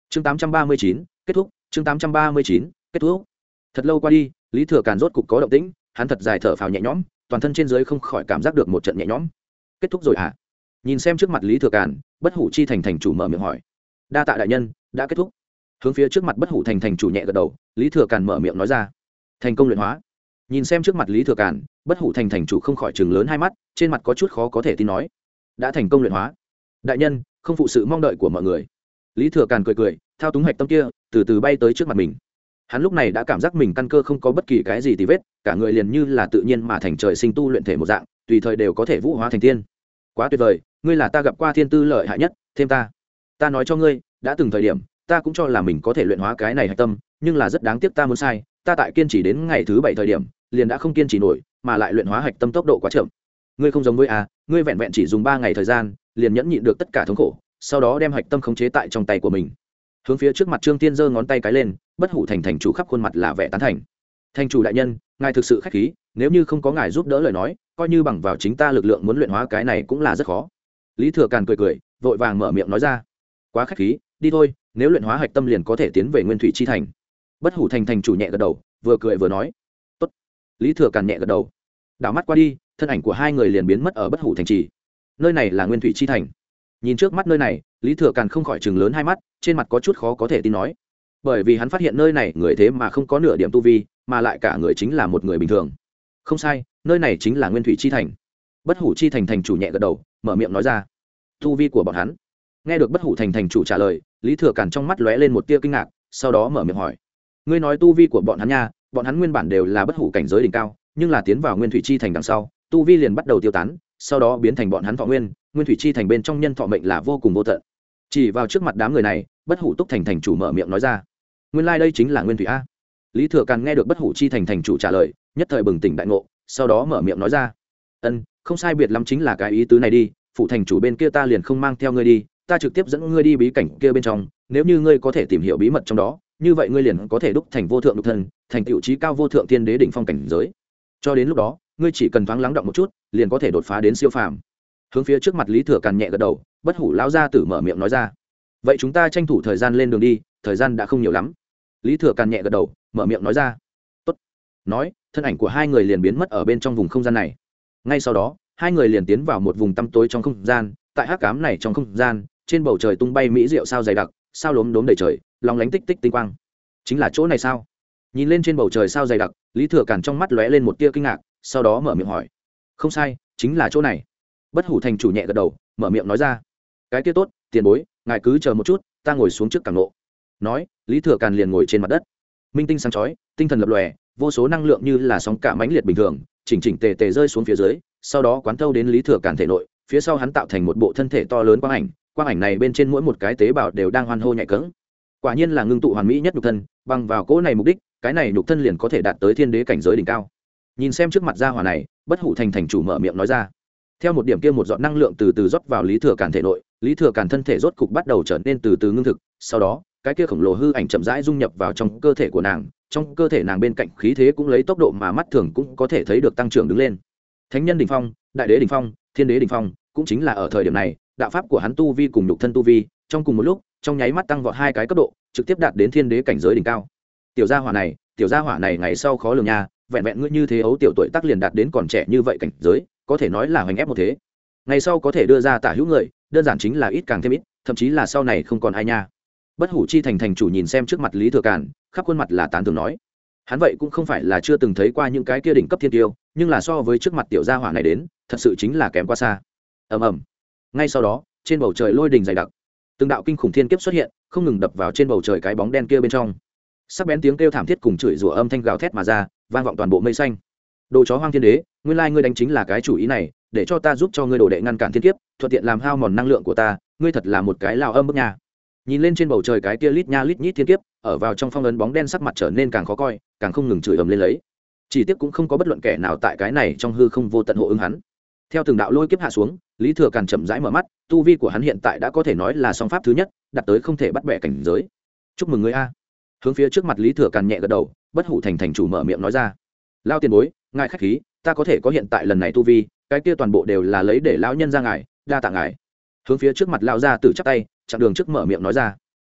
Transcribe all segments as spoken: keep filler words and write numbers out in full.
chương tám trăm ba mươi chín kết thúc. chương tám trăm ba mươi chín kết thúc. Thật lâu qua đi, Lý Thừa Càn rốt cục có động tĩnh, hắn thật dài thở phào nhẹ nhõm, toàn thân trên dưới không khỏi cảm giác được một trận nhẹ nhõm. Kết thúc rồi à? Nhìn xem trước mặt Lý Thừa Càn, Bất Hủ Chi Thành thành chủ mở miệng hỏi. Đa tạ đại nhân, đã kết thúc. Hướng phía trước mặt Bất Hủ Thành thành chủ nhẹ gật đầu, Lý Thừa Càn mở miệng nói ra. Thành công luyện hóa. Nhìn xem trước mặt Lý Thừa Càn, Bất Hủ Thành thành chủ không khỏi trừng lớn hai mắt, trên mặt có chút khó có thể tin nói. Đã thành công luyện hóa. Đại nhân, không phụ sự mong đợi của mọi người. Lý Thừa Càn cười cười, thao túng hạch tâm kia, từ từ bay tới trước mặt mình. Hắn lúc này đã cảm giác mình căn cơ không có bất kỳ cái gì tì vết, cả người liền như là tự nhiên mà thành trời sinh tu luyện thể một dạng, tùy thời đều có thể vũ hóa thành tiên. Quá tuyệt vời, ngươi là ta gặp qua thiên tư lợi hại nhất, thêm ta. Ta nói cho ngươi, đã từng thời điểm, ta cũng cho là mình có thể luyện hóa cái này hạch tâm, nhưng là rất đáng tiếc ta muốn sai, ta tại kiên trì đến ngày thứ bảy thời điểm, liền đã không kiên trì nổi, mà lại luyện hóa hạch tâm tốc độ quá chậm. Ngươi không giống với a, ngươi vẹn vẹn chỉ dùng ba ngày thời gian, liền nhẫn nhịn được tất cả thống khổ, sau đó đem hạch tâm khống chế tại trong tay của mình. Hướng phía trước mặt Trương Tiên giơ ngón tay cái lên, Bất Hủ Thành thành chủ khắp khuôn mặt là vẻ tán thành. Thành chủ đại nhân, ngài thực sự khách khí, nếu như không có ngài giúp đỡ lời nói, coi như bằng vào chính ta lực lượng muốn luyện hóa cái này cũng là rất khó. Lý Thừa Càn cười cười, vội vàng mở miệng nói ra. Quá khách khí, đi thôi, nếu luyện hóa hạch tâm liền có thể tiến về Nguyên Thủy chi thành. Bất Hủ Thành thành chủ nhẹ gật đầu, vừa cười vừa nói. Tốt. Lý Thừa Càn nhẹ gật đầu. Đảo mắt qua đi, thân ảnh của hai người liền biến mất ở Bất Hủ thành trì. Nơi này là Nguyên Thủy chi thành. Nhìn trước mắt nơi này, Lý Thừa Càn không khỏi trừng lớn hai mắt, trên mặt có chút khó có thể tin nói. Bởi vì hắn phát hiện nơi này người thế mà không có nửa điểm tu vi, mà lại cả người chính là một người bình thường. Không sai, nơi này chính là Nguyên Thủy chi thành. Bất Hủ chi thành thành chủ nhẹ gật đầu, mở miệng nói ra. Tu vi của bọn hắn. Nghe được Bất Hủ thành thành chủ trả lời, Lý Thừa Càn trong mắt lóe lên một tia kinh ngạc, sau đó mở miệng hỏi. Ngươi nói tu vi của bọn hắn nha, bọn hắn nguyên bản đều là bất hủ cảnh giới đỉnh cao, nhưng là tiến vào Nguyên Thủy chi thành đằng sau, tu vi liền bắt đầu tiêu tán, sau đó biến thành bọn hắn thọ nguyên, Nguyên Thủy chi thành bên trong nhân thọ mệnh là vô cùng vô tận. Chỉ vào trước mặt đám người này, Bất Hủ Túc thành thành chủ mở miệng nói ra. Nguyên lai like đây chính là Nguyên Thủy a. Lý Thừa Càn nghe được Bất Hủ chi thành thành chủ trả lời, nhất thời bừng tỉnh đại ngộ, sau đó mở miệng nói ra. Ân, không sai biệt lắm chính là cái ý tứ này đi, phụ thành chủ bên kia ta liền không mang theo ngươi đi, ta trực tiếp dẫn ngươi đi bí cảnh kia bên trong, nếu như ngươi có thể tìm hiểu bí mật trong đó, như vậy ngươi liền có thể đúc thành vô thượng độc thân, thành tựu chí cao vô thượng tiên đế đỉnh phong cảnh giới. Cho đến lúc đó, ngươi chỉ cần thoáng lắng động một chút, liền có thể đột phá đến siêu phàm. Hướng phía trước mặt Lý Thừa Càn nhẹ gật đầu, Bất Hủ lão gia tử mở miệng nói ra. Vậy chúng ta tranh thủ thời gian lên đường đi, thời gian đã không nhiều lắm. Lý Thừa Càn nhẹ gật đầu, mở miệng nói ra. Tốt. Nói, thân ảnh của hai người liền biến mất ở bên trong vùng không gian này. Ngay sau đó, hai người liền tiến vào một vùng tăm tối trong không gian, tại hắc ám này trong không gian, trên bầu trời tung bay mỹ diệu sao dày đặc, sao lốm đốm đầy trời, long lánh tích tích tinh quang. Chính là chỗ này sao? Nhìn lên trên bầu trời sao dày đặc, Lý Thừa Càn trong mắt lóe lên một tia kinh ngạc, sau đó mở miệng hỏi. Không sai, chính là chỗ này. Bất Hủ thành chủ nhẹ gật đầu, mở miệng nói ra. Cái kia tốt, tiền bối, ngài cứ chờ một chút, ta ngồi xuống trước cảm nộ. Nói, Lý Thừa Càn liền ngồi trên mặt đất. Minh tinh sáng chói, tinh thần lập lòe, vô số năng lượng như là sóng cả mãnh liệt bình thường, chỉnh chỉnh tề tề rơi xuống phía dưới, sau đó quán thâu đến Lý Thừa Càn thể nội, phía sau hắn tạo thành một bộ thân thể to lớn quang ảnh, quang ảnh này bên trên mỗi một cái tế bào đều đang hoan hô nhạy cẫng. Quả nhiên là ngưng tụ hoàn mỹ nhất nhục thân, bằng vào cỗ này mục đích, cái này nhục thân liền có thể đạt tới thiên đế cảnh giới đỉnh cao. Nhìn xem trước mặt gia hỏa này, Bất Hủ thành thành chủ mở miệng nói ra. Theo một điểm kia một giọt năng lượng từ từ rót vào Lý Thừa Càn thể nội, Lý Thừa Càn thân thể rốt cục bắt đầu trở nên từ từ ngưng thực, sau đó, cái kia khổng lồ hư ảnh chậm rãi dung nhập vào trong cơ thể của nàng, trong cơ thể nàng bên cạnh khí thế cũng lấy tốc độ mà mắt thường cũng có thể thấy được tăng trưởng đứng lên. Thánh nhân đỉnh phong, đại đế đỉnh phong, thiên đế đỉnh phong, cũng chính là ở thời điểm này, đạo pháp của hắn tu vi cùng nhục thân tu vi, trong cùng một lúc, trong nháy mắt tăng vọt hai cái cấp độ, trực tiếp đạt đến thiên đế cảnh giới đỉnh cao. Tiểu gia hỏa này, tiểu gia hỏa này ngày sau khó lường nha, vẹn vẹn ngươi như thế ấu tiểu tuổi tác liền đạt đến còn trẻ như vậy cảnh giới, có thể nói là hoành ép một thế. Ngày sau có thể đưa ra tả hữu người, đơn giản chính là ít càng thêm ít, thậm chí là sau này không còn ai nha. Bất Hủ chi thành thành chủ nhìn xem trước mặt Lý Thừa Càn, khắp khuôn mặt là tán thưởng nói. Hắn vậy cũng không phải là chưa từng thấy qua những cái kia đỉnh cấp thiên tiêu, nhưng là so với trước mặt tiểu gia hỏa này đến, thật sự chính là kém quá xa. Ầm ầm. Ngay sau đó, trên bầu trời lôi đình dày đặc, từng đạo kinh khủng thiên kiếp xuất hiện, không ngừng đập vào trên bầu trời cái bóng đen kia bên trong. Sắc bén tiếng kêu thảm thiết cùng chửi rủa âm thanh gào thét mà ra, vang vọng toàn bộ mây xanh. Đồ chó hoang thiên đế, nguyên lai ngươi đánh chính là cái chủ ý này, để cho ta giúp cho ngươi đồ đệ ngăn cản thiên kiếp, thuận tiện làm hao mòn năng lượng của ta, ngươi thật là một cái lao âm bức nha. Nhìn lên trên bầu trời cái kia lít nha lít nhít thiên kiếp, ở vào trong phong ấn bóng đen sắc mặt trở nên càng khó coi, càng không ngừng chửi ầm lên lấy. Chỉ tiếc cũng không có bất luận kẻ nào tại cái này trong hư không vô tận hộ ứng hắn. Theo từng đạo lôi kiếp hạ xuống, Lý Thừa Càn chậm rãi mở mắt, tu vi của hắn hiện tại đã có thể nói là song pháp thứ nhất, đạt tới không thể bắt bẻ cảnh giới. Chúc mừng ngươi a. Hướng phía trước mặt Lý Thừa Càn nhẹ gật đầu, Bất Hủ thành thành chủ mở miệng nói ra. Lao tiền bối, ngài khách khí, ta có thể có hiện tại lần này tu vi, cái kia toàn bộ đều là lấy để lão nhân ra ngài, đa tạ ngài. Hướng phía trước mặt lão gia tử chắp tay, chặn đường trước mở miệng nói ra.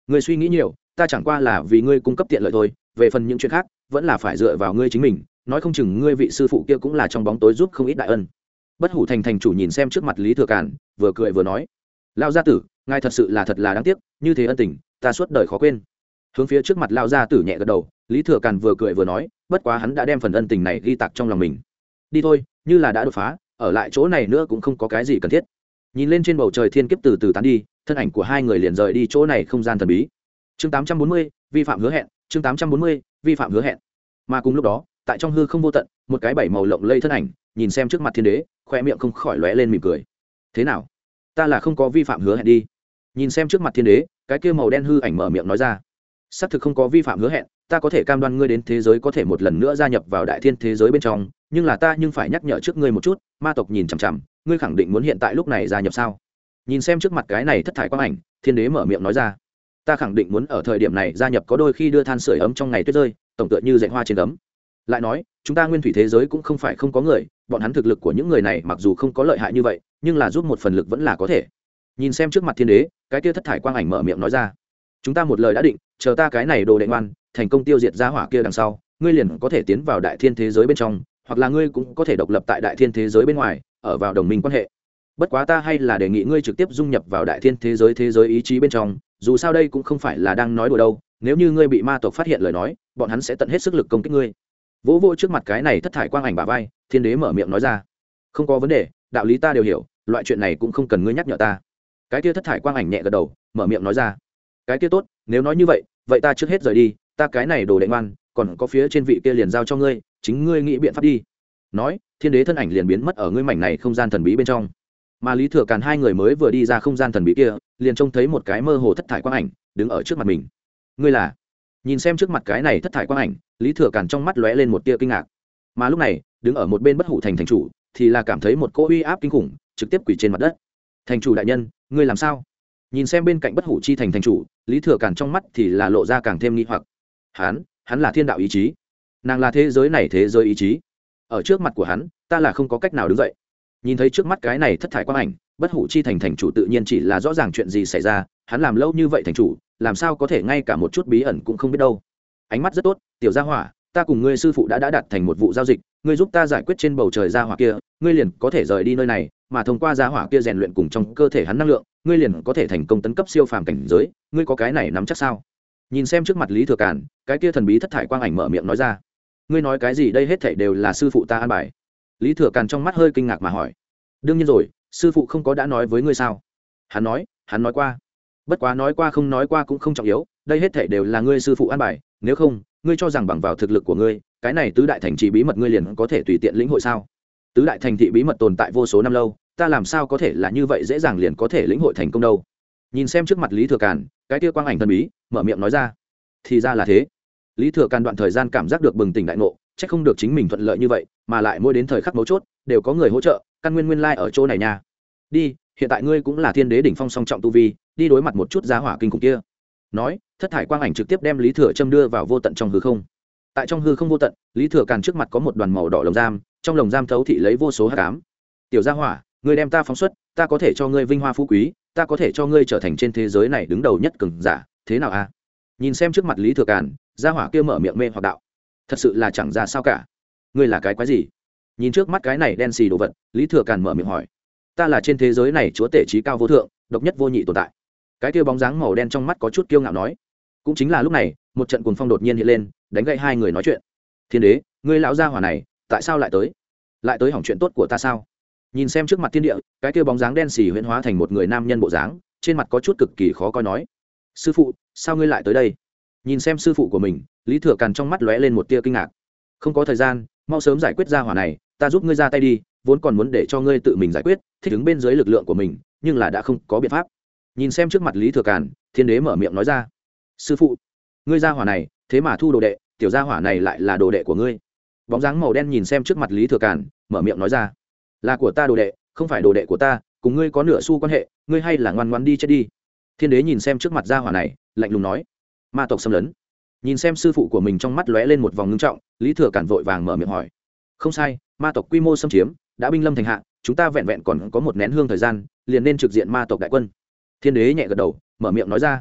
ngươi suy nghĩ nhiều, ta chẳng qua là vì ngươi cung cấp tiện lợi thôi, về phần những chuyện khác vẫn là phải dựa vào ngươi chính mình, nói không chừng ngươi vị sư phụ kia cũng là trong bóng tối giúp không ít đại ân. Bất hủ thành thành chủ nhìn xem trước mặt Lý Thừa Càn, vừa cười vừa nói: lão gia tử, ngài thật sự là thật là đáng tiếc, như thế ân tình ta suốt đời khó quên. Hướng phía trước mặt lão gia tử nhẹ gật đầu, Lý Thừa Càn vừa cười vừa nói: bất quá hắn đã đem phần ân tình này ghi tạc trong lòng mình. Đi thôi, như là đã đột phá, ở lại chỗ này nữa cũng không có cái gì cần thiết. Nhìn lên trên bầu trời thiên kiếp từ từ tán đi, thân ảnh của hai người liền rời đi chỗ này không gian thần bí. Chương tám trăm bốn mươi, vi phạm hứa hẹn, chương tám trăm bốn mươi, vi phạm hứa hẹn. Mà cùng lúc đó, tại trong hư không vô tận, một cái bảy màu lộng lây thân ảnh, nhìn xem trước mặt thiên đế, khoe miệng không khỏi lóe lên mỉm cười. Thế nào? Ta là không có vi phạm hứa hẹn đi. Nhìn xem trước mặt thiên đế, cái kia màu đen hư ảnh mở miệng nói ra. Xác thực không có vi phạm hứa hẹn, ta có thể cam đoan ngươi đến thế giới có thể một lần nữa gia nhập vào đại thiên thế giới bên trong, nhưng là ta nhưng phải nhắc nhở trước ngươi một chút, ma tộc nhìn chằm chằm, ngươi khẳng định muốn hiện tại lúc này gia nhập sao? Nhìn xem trước mặt cái này thất thải quang ảnh, thiên đế mở miệng nói ra. Ta khẳng định muốn ở thời điểm này gia nhập, có đôi khi đưa than sưởi ấm trong ngày tuyết rơi, tổng tựa như dạy hoa trên ấm. Lại nói, chúng ta nguyên thủy thế giới cũng không phải không có người, bọn hắn thực lực của những người này mặc dù không có lợi hại như vậy, nhưng là giúp một phần lực vẫn là có thể. Nhìn xem trước mặt thiên đế, cái kia thất thải quang ảnh mở miệng nói ra. Chúng ta một lời đã định, chờ ta cái này đồ đệ ngoan, thành công tiêu diệt gia hỏa kia đằng sau, ngươi liền có thể tiến vào đại thiên thế giới bên trong, hoặc là ngươi cũng có thể độc lập tại đại thiên thế giới bên ngoài, ở vào đồng minh quan hệ. Bất quá ta hay là đề nghị ngươi trực tiếp dung nhập vào đại thiên thế giới thế giới ý chí bên trong, dù sao đây cũng không phải là đang nói đùa đâu, nếu như ngươi bị ma tộc phát hiện lời nói, bọn hắn sẽ tận hết sức lực công kích ngươi. Vỗ vỗ trước mặt cái này thất thải quang ảnh bả vai, thiên đế mở miệng nói ra. Không có vấn đề, đạo lý ta đều hiểu, loại chuyện này cũng không cần ngươi nhắc nhở ta. Cái kia thất thải quang ảnh nhẹ gật đầu, mở miệng nói ra. Cái kia tốt, nếu nói như vậy, vậy ta trước hết rời đi, ta cái này đồ đệ ngoan, còn có phía trên vị kia liền giao cho ngươi, chính ngươi nghĩ biện pháp đi. Nói, thiên đế thân ảnh liền biến mất ở ngươi mảnh này không gian thần bí bên trong. Mà Lý Thừa Càn hai người mới vừa đi ra không gian thần bí kia, liền trông thấy một cái mơ hồ thất thải quang ảnh đứng ở trước mặt mình. Ngươi là? Nhìn xem trước mặt cái này thất thải quang ảnh, Lý Thừa Càn trong mắt lóe lên một tia kinh ngạc. Mà lúc này, đứng ở một bên bất hủ thành thành chủ, thì là cảm thấy một cỗ uy áp kinh khủng, trực tiếp quỳ trên mặt đất. Thành chủ đại nhân, ngươi làm sao? Nhìn xem bên cạnh bất hủ chi thành thành chủ, Lý Thừa Càn trong mắt thì là lộ ra càng thêm nghi hoặc. Hắn, hắn là thiên đạo ý chí, nàng là thế giới này thế giới ý chí. Ở trước mặt của hắn, ta là không có cách nào đứng dậy. Nhìn thấy trước mắt cái này thất thải quang ảnh, bất hủ chi thành thành chủ tự nhiên chỉ là rõ ràng chuyện gì xảy ra, hắn làm lâu như vậy thành chủ, làm sao có thể ngay cả một chút bí ẩn cũng không biết đâu. Ánh mắt rất tốt, tiểu gia hỏa, ta cùng ngươi sư phụ đã đã đạt thành một vụ giao dịch, ngươi giúp ta giải quyết trên bầu trời gia hỏa kia, ngươi liền có thể rời đi nơi này, mà thông qua gia hỏa kia rèn luyện cùng trong cơ thể hắn năng lượng, ngươi liền có thể thành công tấn cấp siêu phàm cảnh giới, ngươi có cái này nắm chắc sao? Nhìn xem trước mặt Lý Thừa Càn, cái kia thần bí thất thải quang ảnh mở miệng nói ra. Ngươi nói cái gì, đây hết thảy đều là sư phụ ta an bài. Lý Thừa Càn trong mắt hơi kinh ngạc mà hỏi. Đương nhiên rồi, sư phụ không có đã nói với ngươi sao? Hắn nói, hắn nói qua. Bất quá nói qua không nói qua cũng không trọng yếu, đây hết thảy đều là ngươi sư phụ an bài, nếu không, ngươi cho rằng bằng vào thực lực của ngươi, cái này tứ đại thành trì bí mật ngươi liền có thể tùy tiện lĩnh hội sao? Tứ đại thành thị bí mật tồn tại vô số năm lâu, ta làm sao có thể là như vậy dễ dàng liền có thể lĩnh hội thành công đâu? Nhìn xem trước mặt Lý Thừa Càn, cái kia quang ảnh thần bí mở miệng nói ra. Thì ra là thế. Lý Thừa Càn đoạn thời gian cảm giác được bừng tỉnh đại ngộ, chắc không được chính mình thuận lợi như vậy, mà lại mỗi đến thời khắc mấu chốt đều có người hỗ trợ, căn nguyên nguyên lai ở chỗ này nha. Đi, hiện tại ngươi cũng là thiên đế đỉnh phong song trọng tu vi, đi đối mặt một chút giá hỏa kinh khủng kia. Nói, thất thải quang ảnh trực tiếp đem Lý Thừa Châm đưa vào vô tận trong hư không. Tại trong hư không vô tận, Lý Thừa Càn trước mặt có một đoàn màu đỏ lồng giam, trong lồng giam thấu thị lấy vô số hắc ám. Tiểu gia hỏa, ngươi đem ta phóng xuất, ta có thể cho ngươi vinh hoa phú quý, ta có thể cho ngươi trở thành trên thế giới này đứng đầu nhất cường giả, thế nào a? Nhìn xem trước mặt Lý Thừa Càn, gia hỏa kia mở miệng mê hoặc đạo. Thật sự là chẳng ra sao cả. Ngươi là cái quái gì? Nhìn trước mắt cái này đen xì đồ vật, Lý Thừa Càn mở miệng hỏi. Ta là trên thế giới này chúa tể trí cao vô thượng, độc nhất vô nhị tồn tại. Cái kia bóng dáng màu đen trong mắt có chút kiêu ngạo nói. Cũng chính là lúc này, một trận cuồng phong đột nhiên hiện lên, đánh gãy hai người nói chuyện. Thiên đế, ngươi lão gia hỏa này, tại sao lại tới? Lại tới hỏng chuyện tốt của ta sao? Nhìn xem trước mặt thiên địa, cái kia bóng dáng đen xì huyễn hóa thành một người nam nhân bộ dáng, trên mặt có chút cực kỳ khó coi nói. Sư phụ, sao ngươi lại tới đây? Nhìn xem sư phụ của mình, Lý Thừa Càn trong mắt lóe lên một tia kinh ngạc. Không có thời gian, mau sớm giải quyết gia hỏa này, ta giúp ngươi ra tay đi, vốn còn muốn để cho ngươi tự mình giải quyết, thích ứng bên dưới lực lượng của mình, nhưng là đã không có biện pháp. Nhìn xem trước mặt Lý Thừa Càn, thiên đế mở miệng nói ra. Sư phụ, ngươi gia hỏa này, thế mà thu đồ đệ, tiểu gia hỏa này lại là đồ đệ của ngươi. Bóng dáng màu đen nhìn xem trước mặt Lý Thừa Càn, mở miệng nói ra. Là của ta đồ đệ, không phải đồ đệ của ta, cùng ngươi có nửa xu quan hệ, ngươi hay là ngoan ngoãn đi chết đi. Thiên đế nhìn xem trước mặt gia hỏa này, lạnh lùng nói. Ma tộc xâm lấn. Nhìn xem sư phụ của mình trong mắt lóe lên một vòng ngưng trọng, Lý Thừa Càn vội vàng mở miệng hỏi. Không sai, ma tộc quy mô xâm chiếm, đã binh lâm thành hạ, chúng ta vẹn vẹn còn có một nén hương thời gian, liền nên trực diện ma tộc đại quân. Thiên đế nhẹ gật đầu, mở miệng nói ra.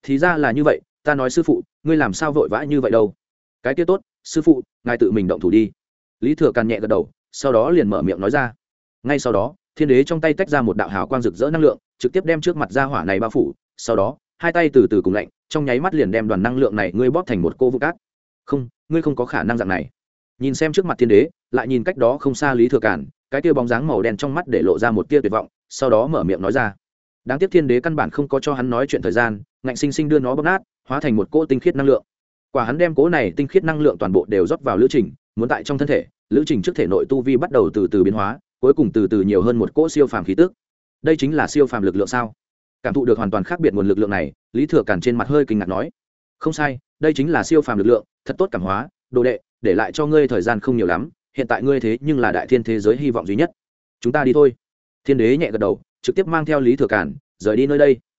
thì ra là như vậy, ta nói sư phụ ngươi làm sao vội vã như vậy đâu. Cái kia tốt, sư phụ ngài tự mình động thủ đi. Lý Thừa Càn nhẹ gật đầu, sau đó liền mở miệng nói ra. Ngay sau đó thiên đế trong tay tách ra một đạo hào quang rực rỡ năng lượng, trực tiếp đem trước mặt gia hỏa này bao phủ. Sau đó hai tay từ từ cùng lạnh, trong nháy mắt liền đem đoàn năng lượng này ngươi bóp thành một cô vụ cát. Không, ngươi không có khả năng dạng này. Nhìn xem trước mặt thiên đế, lại nhìn cách đó không xa Lý Thừa Càn, cái kia bóng dáng màu đen trong mắt để lộ ra một tia tuyệt vọng, sau đó mở miệng nói ra. Đáng tiếc thiên đế căn bản không có cho hắn nói chuyện thời gian, ngạnh sinh sinh đưa nó bóp nát, hóa thành một cỗ tinh khiết năng lượng. Quả hắn đem cỗ này tinh khiết năng lượng toàn bộ đều rót vào lữ trình, muốn tại trong thân thể, lữ trình trước thể nội tu vi bắt đầu từ từ biến hóa, cuối cùng từ từ nhiều hơn một cỗ siêu phàm khí tức. Đây chính là siêu phàm lực lượng sao? Cảm thụ được hoàn toàn khác biệt nguồn lực lượng này, Lý Thừa Càn trên mặt hơi kinh ngạc nói. Không sai, đây chính là siêu phàm lực lượng, thật tốt cảm hóa, đồ đệ, để lại cho ngươi thời gian không nhiều lắm, hiện tại ngươi thế nhưng là đại thiên thế giới hy vọng duy nhất. Chúng ta đi thôi. Thiên đế nhẹ gật đầu, trực tiếp mang theo Lý Thừa Càn rời đi nơi đây.